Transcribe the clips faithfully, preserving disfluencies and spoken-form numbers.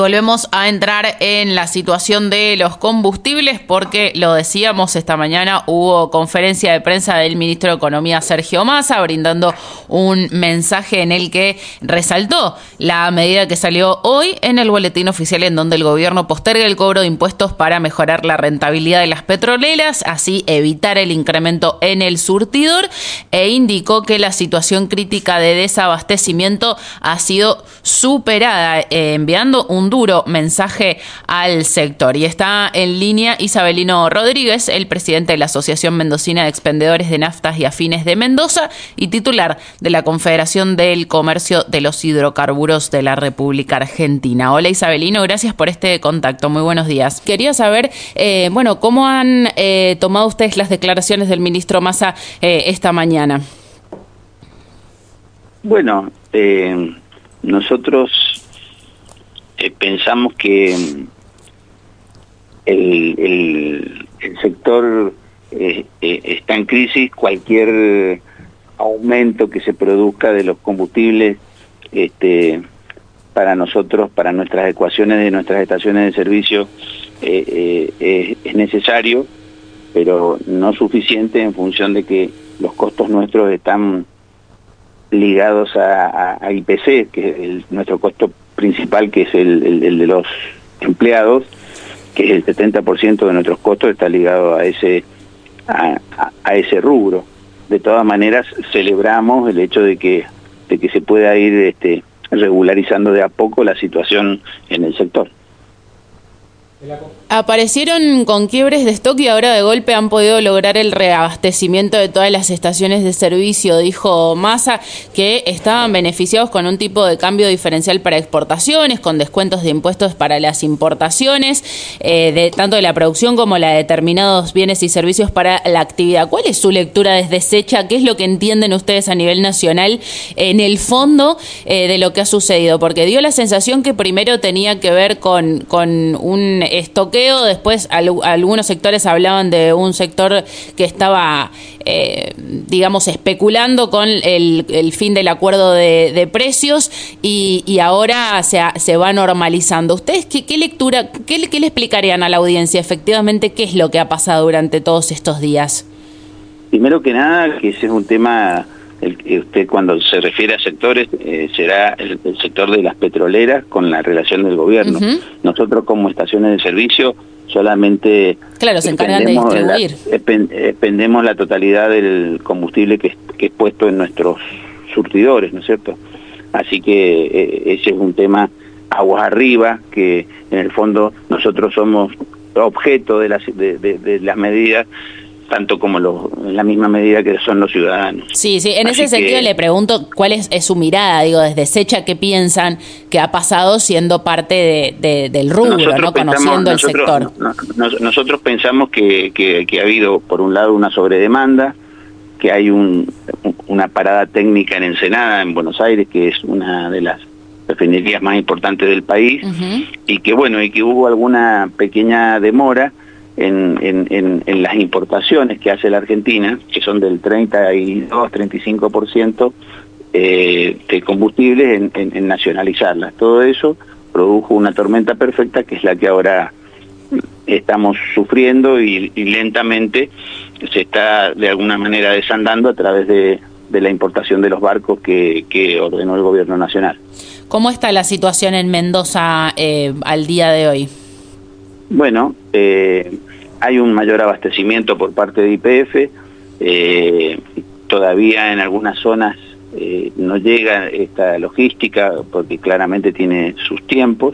Volvemos a entrar en la situación de los combustibles porque, lo decíamos, esta mañana hubo conferencia de prensa del ministro de Economía, Sergio Massa, brindando un mensaje en el que resaltó la medida que salió hoy en el boletín oficial, en donde el gobierno posterga el cobro de impuestos para mejorar la rentabilidad de las petroleras, así evitar el incremento en el surtidor, e indicó que la situación crítica de desabastecimiento ha sido superada, eh, enviando un duro mensaje al sector. Y está en línea Isabelino Rodríguez, el presidente de la Asociación Mendocina de Expendedores de Naftas y Afines de Mendoza y titular de la Confederación del Comercio de los Hidrocarburos de la República Argentina. Hola Isabelino, gracias por este contacto. Muy buenos días. Quería saber, eh, bueno, ¿cómo han eh, tomado ustedes las declaraciones del ministro Massa eh, esta mañana? Bueno, eh, nosotros Eh, pensamos que el, el, el sector eh, eh, está en crisis. Cualquier aumento que se produzca de los combustibles, este, para nosotros, para nuestras ecuaciones de nuestras estaciones de servicio, eh, eh, eh, es necesario, pero no suficiente en función de que los costos nuestros están ligados a, a, a I P C, que es el, nuestro costo principal, que es el, el, el de los empleados, que es el setenta por ciento de nuestros costos, está ligado a ese a, a, a ese rubro. De todas maneras, celebramos el hecho de que de que se pueda ir este, regularizando de a poco la situación en el sector. Aparecieron con quiebres de stock y ahora de golpe han podido lograr el reabastecimiento de todas las estaciones de servicio. Dijo Massa que estaban beneficiados con un tipo de cambio diferencial para exportaciones, con descuentos de impuestos para las importaciones, eh, de tanto de la producción como la de determinados bienes y servicios para la actividad. ¿Cuál es su lectura desde SECHA? ¿Qué es lo que entienden ustedes a nivel nacional en el fondo eh, de lo que ha sucedido? Porque dio la sensación que primero tenía que ver con, con un estoqueo, después al, algunos sectores hablaban de un sector que estaba, eh, digamos, especulando con el, el fin del acuerdo de, de precios y, y ahora se, se va normalizando. ¿Ustedes qué, qué lectura, qué, qué le explicarían a la audiencia efectivamente qué es lo que ha pasado durante todos estos días? Primero que nada, que ese es un tema, el que usted cuando se refiere a sectores, eh, será el, el sector de las petroleras con la relación del gobierno. Uh-huh. Nosotros como estaciones de servicio solamente claro, se encargan de distribuir. La, expendemos la totalidad del combustible que es, que es puesto en nuestros surtidores, ¿no es cierto? Así que eh, ese es un tema aguas arriba, que en el fondo nosotros somos objeto de las, de, de, de las medidas, tanto como los, en la misma medida que son los ciudadanos. Sí, sí, en Así ese sentido que, le pregunto cuál es, es su mirada, digo, desde SECHA, ¿qué piensan que ha pasado siendo parte de, de, del rubro, ¿no? Pensamos, Conociendo nosotros, el sector? No, no, nosotros pensamos que, que, que ha habido, por un lado, una sobredemanda, que hay un, una parada técnica en Ensenada, en Buenos Aires, que es una de las refinerías más importantes del país, uh-huh. y que, bueno, y que hubo alguna pequeña demora En, en, en, en las importaciones que hace la Argentina, que son del treinta y dos, treinta y cinco por ciento eh, de combustibles, en, en, en nacionalizarlas. Todo eso produjo una tormenta perfecta, que es la que ahora estamos sufriendo y, y lentamente se está de alguna manera desandando a través de, de la importación de los barcos que, que ordenó el gobierno nacional. ¿Cómo está la situación en Mendoza eh, al día de hoy? Bueno, eh, hay un mayor abastecimiento por parte de Y P F, eh, todavía en algunas zonas eh, no llega esta logística porque claramente tiene sus tiempos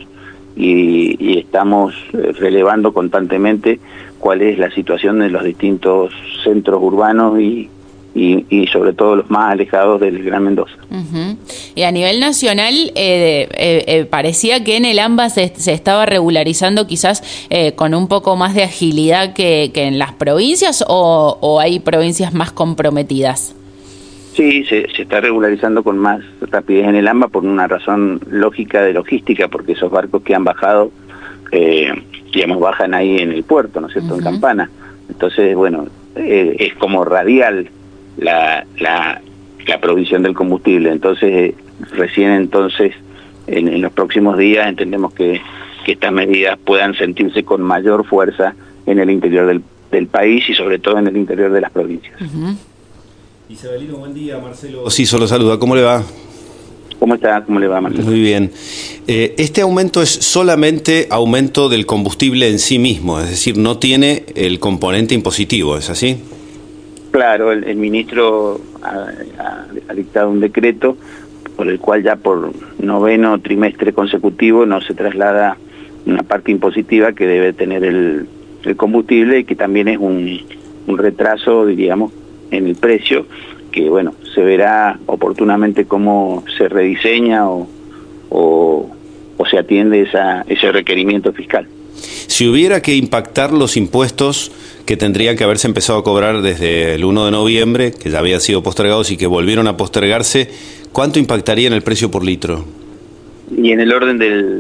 y, y estamos relevando constantemente cuál es la situación de los distintos centros urbanos y Y, y sobre todo los más alejados del Gran Mendoza. Uh-huh. Y a nivel nacional, eh, eh, eh, parecía que en el AMBA se, se estaba regularizando quizás eh, con un poco más de agilidad que, que en las provincias, o, o hay provincias más comprometidas. Sí, se, se está regularizando con más rapidez en el AMBA por una razón lógica de logística, porque esos barcos que han bajado, eh, digamos, bajan ahí en el puerto, ¿no es cierto?, uh-huh. en Campana. Entonces, bueno, eh, es como radial La, la, la provisión del combustible. Entonces, eh, recién entonces en, en los próximos días entendemos que, que estas medidas puedan sentirse con mayor fuerza en el interior del, del país y sobre todo en el interior de las provincias. Uh-huh. Isabelino, buen día, Marcelo. Sí, solo saluda, ¿cómo le va? ¿Cómo está? ¿Cómo le va, Marcelo? Muy bien. Eh, este aumento es solamente aumento del combustible en sí mismo, es decir, no tiene el componente impositivo, ¿es así? Claro, el, el ministro ha, ha, ha dictado un decreto por el cual ya por noveno trimestre consecutivo no se traslada una parte impositiva que debe tener el, el combustible y que también es un, un retraso, diríamos, en el precio, que bueno, se verá oportunamente cómo se rediseña o, o, o se atiende esa, ese requerimiento fiscal. Si hubiera que impactar los impuestos que tendrían que haberse empezado a cobrar desde el uno de noviembre, que ya habían sido postergados y que volvieron a postergarse, ¿cuánto impactaría en el precio por litro? Y en el orden del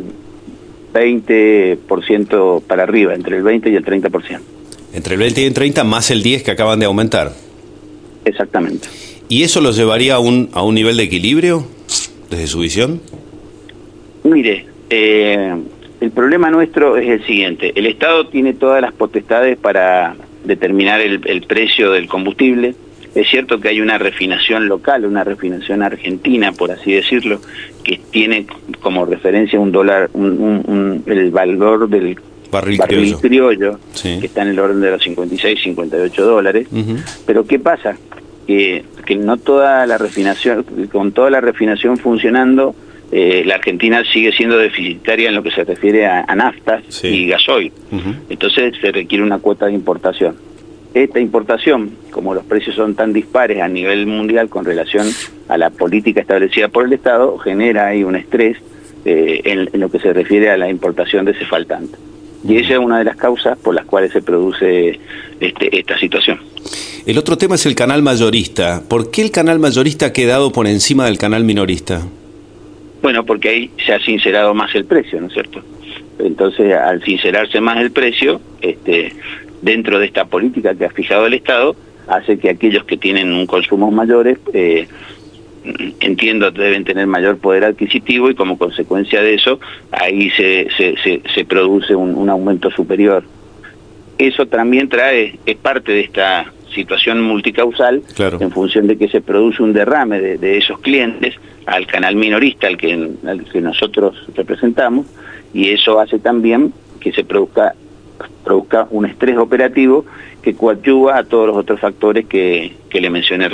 veinte por ciento para arriba, entre el veinte y el treinta por ciento. Entre el veinte y el treinta más el diez que acaban de aumentar. Exactamente. ¿Y eso lo llevaría a un, a un nivel de equilibrio, desde su visión? Mire, eh, el problema nuestro es el siguiente. El Estado tiene todas las potestades para determinar el, el precio del combustible. Es cierto que hay una refinación local, una refinación argentina, por así decirlo, que tiene como referencia un dólar, un, un, un, el valor del barril, barril criollo, criollo sí. que está en el orden de los cincuenta y seis, cincuenta y ocho dólares. Uh-huh. Pero ¿qué pasa? Que, que no toda la refinación, con toda la refinación funcionando, eh, la Argentina sigue siendo deficitaria en lo que se refiere a, a naftas sí. y gasoil. Uh-huh. Entonces se requiere una cuota de importación. Esta importación, como los precios son tan dispares a nivel mundial con relación a la política establecida por el Estado, genera ahí un estrés eh, en, en lo que se refiere a la importación de ese faltante. Y esa es una de las causas por las cuales se produce este, esta situación. El otro tema es el canal mayorista. ¿Por qué el canal mayorista ha quedado por encima del canal minorista? Bueno, porque ahí se ha sincerado más el precio, ¿no es cierto? Entonces, al sincerarse más el precio, este, dentro de esta política que ha fijado el Estado, hace que aquellos que tienen un consumo mayores, eh, entiendo, deben tener mayor poder adquisitivo y como consecuencia de eso, ahí se, se, se, se produce un, un aumento superior. Eso también trae, es parte de esta situación multicausal, claro. en función de que se produce un derrame de, de esos clientes al canal minorista al que, al que nosotros representamos, y eso hace también que se produzca, produzca un estrés operativo que coadyuva a todos los otros factores que, que le mencioné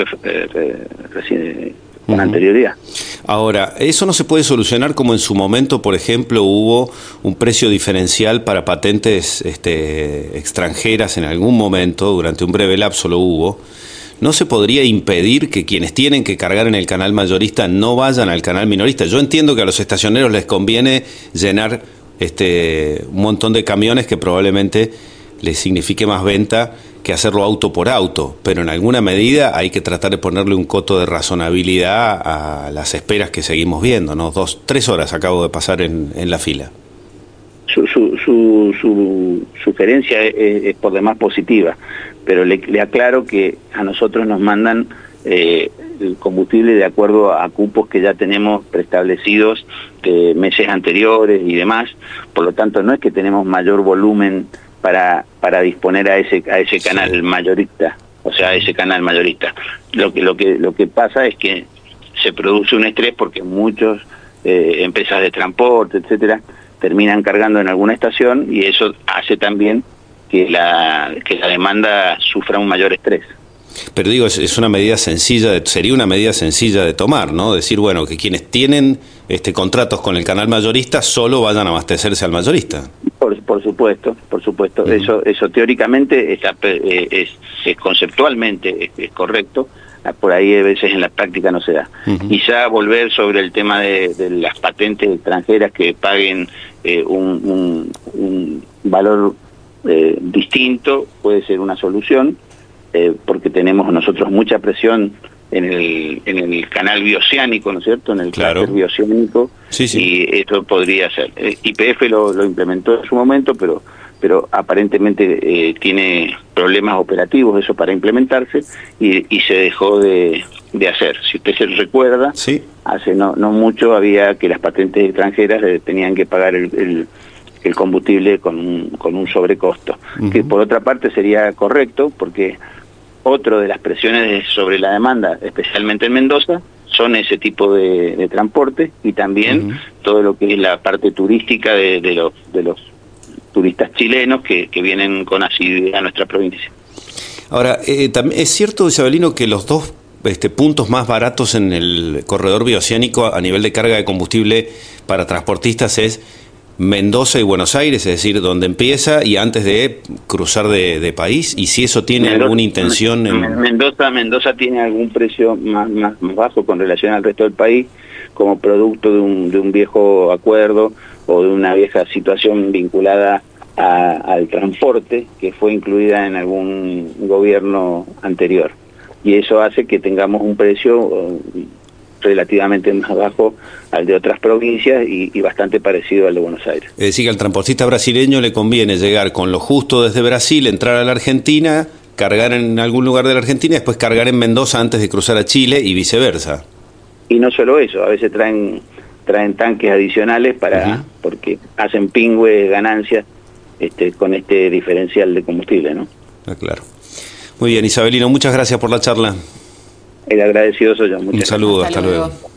recién con uh-huh. anterioridad. Ahora, ¿eso no se puede solucionar como en su momento, por ejemplo, hubo un precio diferencial para patentes este, extranjeras en algún momento, durante un breve lapso lo hubo? ¿No se podría impedir que quienes tienen que cargar en el canal mayorista no vayan al canal minorista? Yo entiendo que a los estacioneros les conviene llenar este, un montón de camiones que probablemente les signifique más venta que hacerlo auto por auto, pero en alguna medida hay que tratar de ponerle un coto de razonabilidad a las esperas que seguimos viendo, ¿no? Dos, tres horas acabo de pasar en, en la fila. Su, su, su, su sugerencia es, es por demás positiva, pero le, le aclaro que a nosotros nos mandan eh, el combustible de acuerdo a cupos que ya tenemos preestablecidos de meses anteriores y demás, por lo tanto no es que tenemos mayor volumen para para disponer a ese a ese canal sí. mayorista, o sea, a ese canal mayorista. Lo que lo que lo que pasa es que se produce un estrés porque muchos eh, empresas de transporte, etcétera, terminan cargando en alguna estación y eso hace también que la que la demanda sufra un mayor estrés. Pero digo, es, es una medida sencilla, de, sería una medida sencilla de tomar, ¿no? Decir, bueno, que quienes tienen este contratos con el canal mayorista solo vayan a abastecerse al mayorista. Por, por supuesto, por supuesto. Uh-huh. Eso eso teóricamente está eh, es, es conceptualmente es, es correcto. Por ahí a veces en la práctica no se da. Uh-huh. Quizá volver sobre el tema de, de las patentes extranjeras que paguen eh, un, un, un valor eh, distinto puede ser una solución. Eh, porque tenemos nosotros mucha presión en el en el canal bioceánico, ¿no es cierto?, en el claro. clúster bioceánico, sí, sí. y esto podría ser. Eh, Y P F lo, lo implementó en su momento, pero pero aparentemente eh, tiene problemas operativos eso para implementarse, y, y se dejó de, de hacer. Si usted se recuerda, sí. hace no, no mucho había que las patentes extranjeras eh, tenían que pagar el, el, el combustible con un, con un sobrecosto, uh-huh. que por otra parte sería correcto, porque otro de las presiones sobre la demanda, especialmente en Mendoza, son ese tipo de, de transporte, y también uh-huh. todo lo que es la parte turística de, de los de los turistas chilenos que, que vienen con asiduidad a nuestra provincia. Ahora, eh, también es cierto, Isabelino, que los dos este, puntos más baratos en el corredor bioceánico a nivel de carga de combustible para transportistas es Mendoza y Buenos Aires, es decir, donde empieza y antes de cruzar de, de país, y si eso tiene Mendoza, alguna intención en... Mendoza, Mendoza tiene algún precio más, más, más bajo con relación al resto del país, como producto de un, de un viejo acuerdo o de una vieja situación vinculada a, al transporte que fue incluida en algún gobierno anterior, y eso hace que tengamos un precio uh, relativamente más bajo al de otras provincias y, y bastante parecido al de Buenos Aires. Es decir, que al transportista brasileño le conviene llegar con lo justo desde Brasil, entrar a la Argentina, cargar en algún lugar de la Argentina y después cargar en Mendoza antes de cruzar a Chile y viceversa. Y no solo eso, a veces traen traen tanques adicionales para uh-huh. porque hacen pingüe ganancias este, con este diferencial de combustible, ¿no? Ah, claro. Muy bien, Isabelino, muchas gracias por la charla. El agradecido soy yo. Muchas Un saludo, gracias. hasta, hasta luego. luego.